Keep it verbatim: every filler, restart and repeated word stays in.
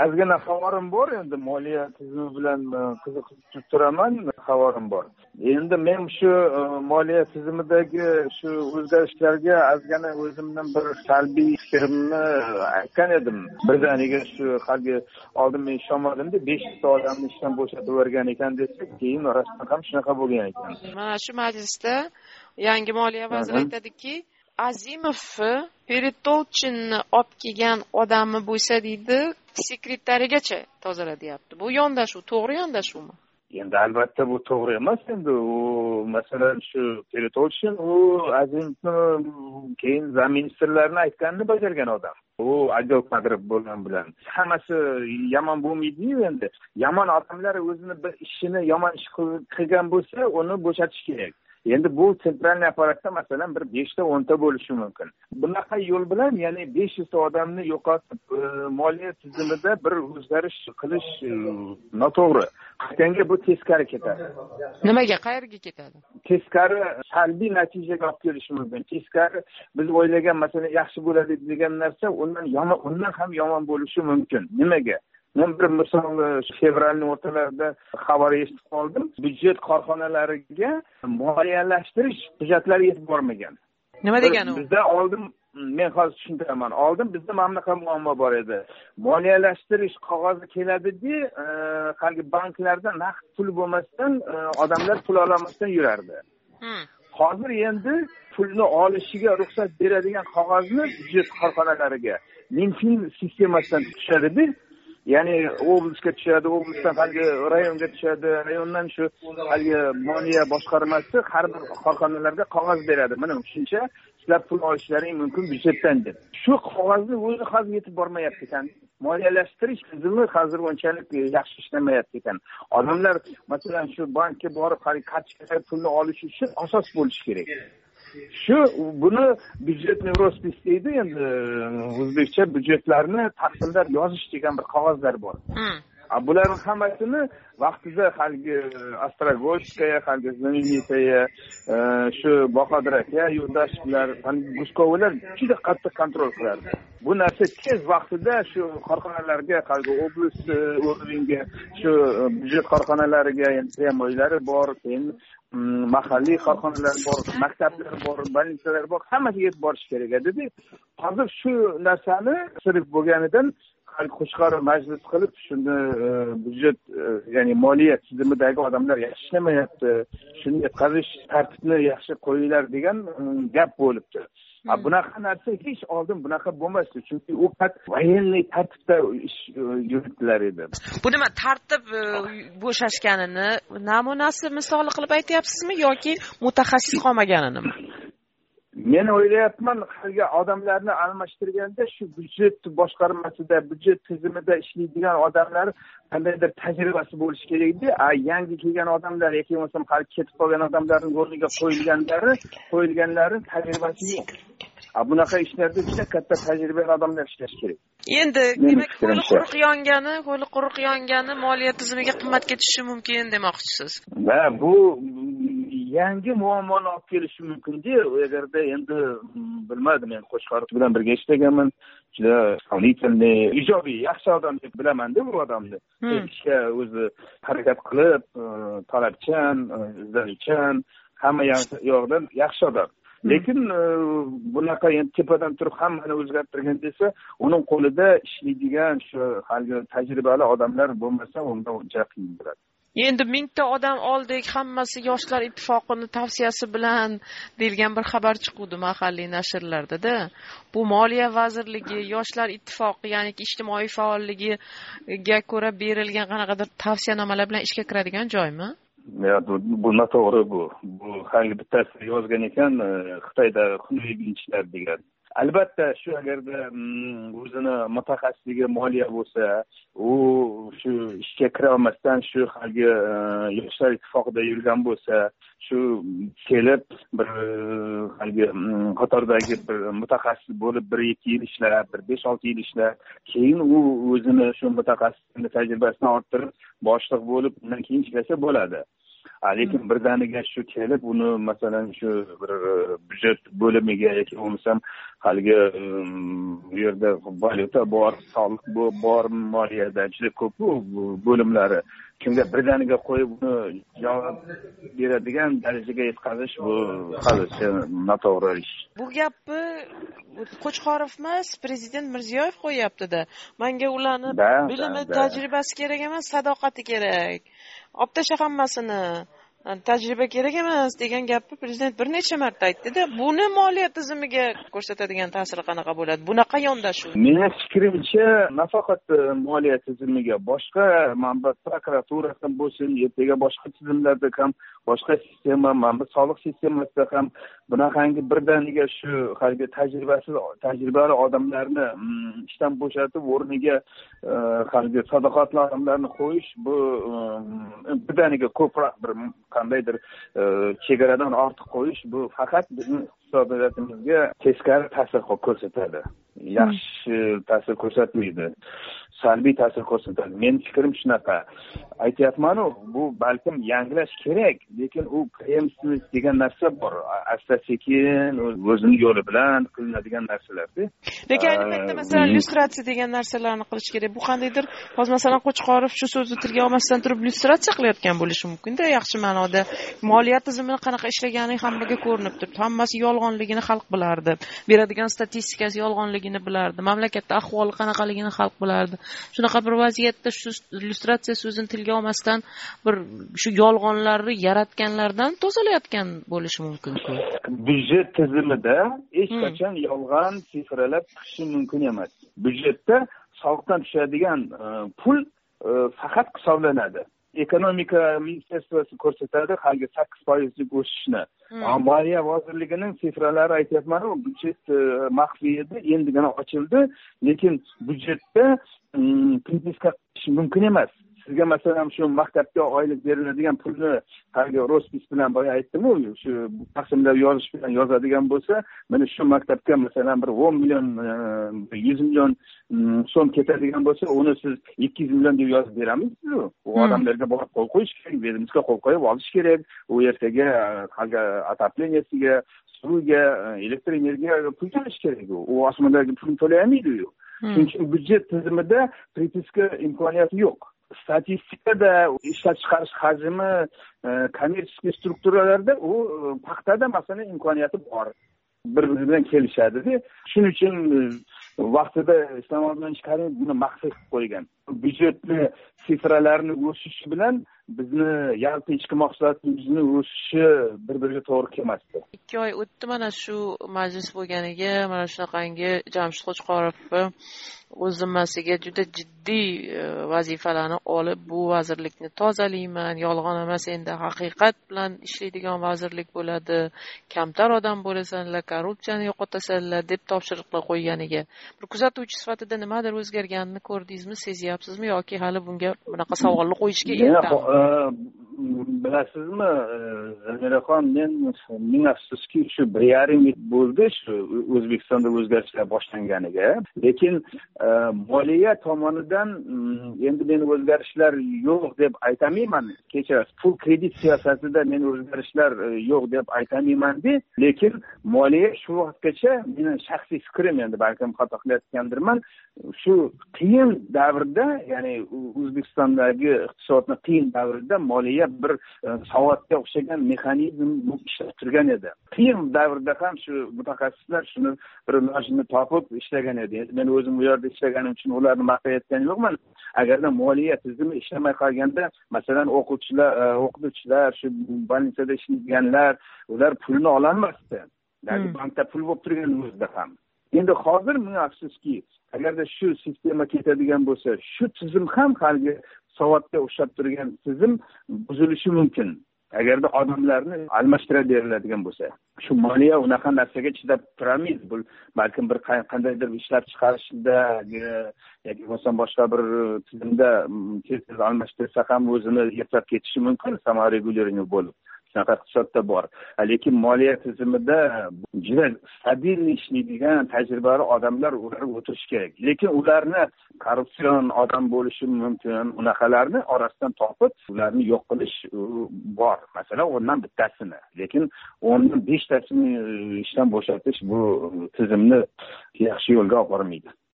ozgina xabarim bor, endi moliya tizimi bilan qiziqib turaman, xabarim bor. Endi men shu moliya tizimidagi shu o'zgarishlarga ozgina o'zimdan bir salbiy fikrimni aytgan edim. Birdaniga shu haligi oldin men ishonmadim-da, beshta odamni ishdan bo'shatib yuborgan ekan desa, keyin rostdan ham shunaqa bo'lgan ekan. Mana shu majlisda yangi moliya vaziri aytadiki, Azimovni Peretolchinni olib kelgan odami bo'lsa deydi, sekretarigacha tozala deyapti. Bu yondashuv, to'g'ri yondashuvmi? Endi albatta bu to'g'ri emas. Endi u masalan shu Peretolchin u Azimovni keyin zaministrlarni aytganini bajargan odam. U ajoyib magrib bo'lgan bilan hammasi yomon bo'lmaydi-yu endi. Yomon odamlar o'zini bir ishini yomon ish qilgan bo'lsa, uni bo'shatish kerak. Endi bu sentralniy apparatda masalan bir beshta o'nta bo'lishi mumkin. Bunaqa yo'l bilan ya'ni besh yuz ta odamni yo'qotib, moliya tizimida bir o'zgarish qilish noto'g'ri. Qatanga bu teskari ketadi. Nimaga, qayerga ketadi? Teskari salbiy natijaga olib kelishi mumkin. Teskari biz o'ylagan masalan yaxshi bo'ladi degan narsa undan yomon, undan ham yomon bo'lishi mumkin. Nimaga? Men bir misol fevralning o'rtalarida xabar eshitib qoldim. Byudjet korxonalariga moliyalashtirish hujjatlari yetib bormagan. Nima degani u? Bizda oldin men hozir tushuntiraman. Oldin bizda mana bunaqa muammo bor edi. Moliyalashtirish qog'ozi keladi-da, haligi banklarda naqd pul bo'lmasdan odamlar pul olmasdan yurardi. Hozir endi pulni olishiga ruxsat beradigan qog'ozni byudjet korxonalariga Minfin sistemasidan tushadi-da. Ya'ni oblastga tushadi, oblastdan haligi rayonga tushadi, rayondan shu haligi moliya boshqarmasi har bir korxonalarga qog'oz beradi. Mana shuncha sizlar pul olishlaring mumkin byudjetdan deb. Shu qog'ozni o'zi hozir yetib bormayapti ekan. Moliyalashtirish tizimi hozir unchalik yaxshi ishlamayapti ekan. Odamlar masalan shu bankka borib haligi kartochkaga pulni olish uchun asos bo'lishi kerak. Shu buni byudjetni rospis deydi, endi o'zbekcha byudjetlarni taqsimlab yozish degan bir qog'ozlar bor. Bularning hammasini vaqtida haligi Ostrogolskaya, haligi Знаменитая, shu Bahodir aka, Yo'ldashevlar, Guskovalar juda qattiq kontrol qilardi. Bu narsa tez vaqtida shu korxonalarga, haligi oblast o'rniga, shu byudjet korxonalariga, endi pryamoylari bor, keyin mahalliy korxonalar bor, maktablar bor, больницаlar bor, hammasiga yetib borish kerak edi. Hozir shu narsani sirib bo'lganidan qo'shqor majlis qilib shuni byudjet ya'ni moliya tizimidagi odamlar yaxshi ishlamayapti, shuni yetkazish tartibni yaxshi qo'yinglar degan gap bo'libdi. Bunaqa narsa hech oldin bunaqa bo'lmasdi, chunki u faqat voyenniy tartibda ish yuritdilar edi. Bu nima tartib bo'shashganini namunasi misoli qilib aytyapsizmi yoki mutaxassis qolmaganini? Men o'ylayapman, haligi odamlarni almashtirganda shu byudjet boshqarmasida, byudjet tizimida ishlaydigan odamlar qandaydir tajribasi bo'lishi kerak-da. A yangi kelgan odamlar yoki bo'lmasam hali ketib qolgan odamlarning o'rniga qo'yilganlari, qo'yilganlari tajribasi yo'q. A bunaqa ishlarda juda katta tajribali odamlar ishlash kerak. Endi demak, qo'li quruq yongani, qo'li quruq yongani moliya tizimiga qimmatga tushishi mumkin demoqchisiz. Va bu yangi muammoni olib kelishi mumkin-da. Agarda endi bilmadim, men qo'shqor bilan birga ishlaganman. Juda soniy, ijobiy, yaxshi odam deb bilaman-da bu odamni. Ishga o'zi harakat qilib, talabchan, izlanuvchan, hamma yoqdan yaxshi odam. Lekin bunaqa endi tepadan turib hammani o'zgartirgan desa, uning qo'lida ishlaydigan shu haligi tajribali odamlar bo'lmasa, unda uncha qiyin bo'ladi. Endi mingta odam oldik, hammasi yoshlar ittifoqini tavsiyasi bilan deilgan bir xabar chiqdi mahalliy nashrlarda-da. Bu moliya vazirligi, yoshlar ittifoqi, ya'ni ijtimoiy faolligiga ko'ra berilgan qanaqadir tavsiyanomalar bilan ishga kiradigan joymi? Ya, bu noto'g'ri bu. Bu hali bittasi yozgan ekan, Xitoyda xunuk ishlar degan. Albatta, shu agarda o'zini mutaxassisligi moliya bo'lsa, u shu ishga kira olmasdan shu haligi yoshlar ittifoqida yurgan bo'lsa, shu kelib bir haligi qatordagi bir mutaxassis bo'lib bir ikki yil ishlab, bir besh olti yil ishlab, keyin u o'zini shu mutaxassislik tajribasini orttirib, boshliq bo'lib, undan keyin ishlasa bo'ladi. lekin birdaniga shu kelib uni masalan shu bir byudjet bo'limiga yoki bo'lmasam haligi bu yerda valyuta bor, soliq bor, moliyada juda ko'p bo'limlari kimga birdaniga qo'yib uni javob beradigan darajaga yetkazish bu halicha noto'g'ri ish. Bu gapni Qo'chqorov emas, prezident Mirziyoyev qo'yapti-da. Menga ularni bilimi, tajribasi kerak emas, sadoqati kerak. Olib tasha hammasini. Tajriba kerak emas degan gapni prezident bir necha marta aytdi-da. Buni moliya tizimiga ko'rsatadigan ta'siri qanaqa bo'ladi? Bunaqa yondashuv. Meni fikrimcha, nafaqat moliya tizimiga, boshqa manba prokuratura ham bo'lsin, ertaga boshqa tizimlarda ham, boshqa sistema, manba soliq sistemasida ham bunaqangi birdaniga shu haligi tajribasiz, tajribali odamlarni ishdan bo'shatib, o'rniga haligi sadoqatli odamlarni qo'yish bu birdaniga ko'proq bir qandaydir chegaradan ortiq qo'yish bu faqat bizning iqtisodiyotimizga teskari ta'sir ko'rsatadi. Yaxshi ta'sir ko'rsatmaydi. Salbiy ta'sir ko'rsatadi. Men fikrim shunaqa. Aytyapman-ku, bu balkim yangilash kerak, lekin u preemsizlik degan narsa bor. Asta-sekin o'zining yo'li bilan qilinadigan narsalar-da. Lekin ayni paytda masalan lyustratsiya degan narsalarni qilish kerak. Bu qandaydir, hozir masalan Qo'chqorov shu so'zni tilga olmasdan turib lyustratsiya qilayotgan bo'lishi mumkin-da, yaxshi ma'noda. Moliya tizimini qanaqa ishlagani hammaga ko'rinib turibdi. Hammasi yolg'onligini xalq bilardi. Beradigan statistikasi yolg'onligini bilardi. Mamlakatda ahvoli qanaqaligini xalq bilardi. Shunaqa bir vaziyatda shu illyustratsiya so'zini tilga olmasdan bir shu yolg'onlarni yaratganlardan tozalayotgan bo'lishi mumkin-ku. Byudjet tizimida hech qachon yolg'on sifralab chiqishi mumkin emas. Byudjetda soliqdan tushadigan pul faqat hisoblanadi. Ekonomika ministerstvosi ko'rsatadi haligi sakkiz foizlik o'sishni. Moliya vazirligining sifralari aytyapman, byudjet maxfiy edi, endigina ochildi, lekin byudjetda pripiska qilish mumkin emas. Sizga masalan shu maktabga oylik beriladigan pulni haligi rospis bilan boya aytdim-ku, shu taqsimlab yozish bilan yozadigan bo'lsa, mana shu maktabga masalan bir o'n million, yuz million so'm ketadigan bo'lsa, uni siz ikki yuz million deb yozib beramizku. U odamlarga borib qo'l qo'yish kerak, vedomga qo'l qo'yib olish kerak. U ertaga haligi отопленияsiga, suvga, elektr energiyaga pul to'lash kerak. U osmondagi pulni to'layolmaydi-ku. Shuning uchun byudjet tizimida pripiska imkoniyati yo'q. Statistikada ishlab chiqarish hajmi kommersiya strukturalarda u paxtada masalan imkoniyati bor. Bir-biri bilan kelishadi-da. Shuning uchun vaqtida Islomobod Karimov buni maqsad qilib qo'ygan. Byudjetni sifralarni o'sishi bilan bizni yalpi ichki mahsulotimizni o'sishi bir-biriga to'g'ri kelmasdi. ikki oy o'tdi mana shu majlis bo'lganiga, mana shunaqangi Jamshid Qo'chqorovni o'z zimmasiga juda jiddiy vazifalarni olib, bu vazirlikni tozalayman, yolg'on emas, endi haqiqat bilan ishlaydigan vazirlik bo'ladi, kamtar odam bo'lasanlar, korrupsiyani yo'qotasanlar deb topshiriqlar qo'yganiga bir kuzatuvchi sifatida nimadir o'zgarganini ko'rdingizmi, sezyapsizmi yoki hali bunga bunaqa savolni qo'yishga ertami? Bilasizmi, Zamiraxon, men ming afsuski shu bir yarim yil bo'ldi shu O'zbekistonda o'zgarishlar boshlanganiga, lekin moliya tomonidan endi men o'zgarishlar yo'q deb aytamayman. Kechirasiz, pul kredit siyosatida men o'zgarishlar yo'q deb aytamayman-da, lekin moliya shu vaqtgacha meni shaxsiy fikrim, endi balkim xato qilayotgandirman, shu qiyin davrda, ya'ni O'zbekistondagi iqtisodning qiyin davrida moliya bir savodga o'xshagan mexanizm ishlab turgan edi. Qiyin davrda ham shu mutaxassislar shuni bir ilojini topib ishlagan edi. Men o'zim bu yerda ishlaganim uchun ularni maqtayotganim yo'qman. Agarda moliya tizimi ishlamay qolganda, masalan, o'quvchilar, o'qituvchilar, shu bolnitsada ishlaganlar, ular pulni ola olmasdi. Ya'ni bankda pul bo'lib turgan o'zida ham. Endi hozir men afsuski, agarda shu sistema ketadigan bo'lsa, shu tizim ham haligi savodga o'xshab turgan tizim buzilishi mumkin. Agarda odamlarni almashtirib beriladigan bo'lsa, shu moliya unaqa narsaga chidab turamiz. Bu balkim bir qandaydir ishlab chiqarishda yoki bo'lmasa boshqa bir tizimda tez-tez almashtirsa ham o'zini yetlab ketishi mumkin, samoregulyariy bo'lib. shunaqa iqtisodda bor. Lekin moliya tizimida juda stabil ishlaydigan tajribali odamlar ular o'tirish kerak. Lekin ularni korrupsion odam bo'lishi mumkin. Unaqalarni orasidan topib, ularni yo'q qilish bor. Masalan, o'ndan bittasini. Lekin o'ndan beshtasini ishdan bo'shatish bu tizimni yaxshi yo'lga olib bormaydi.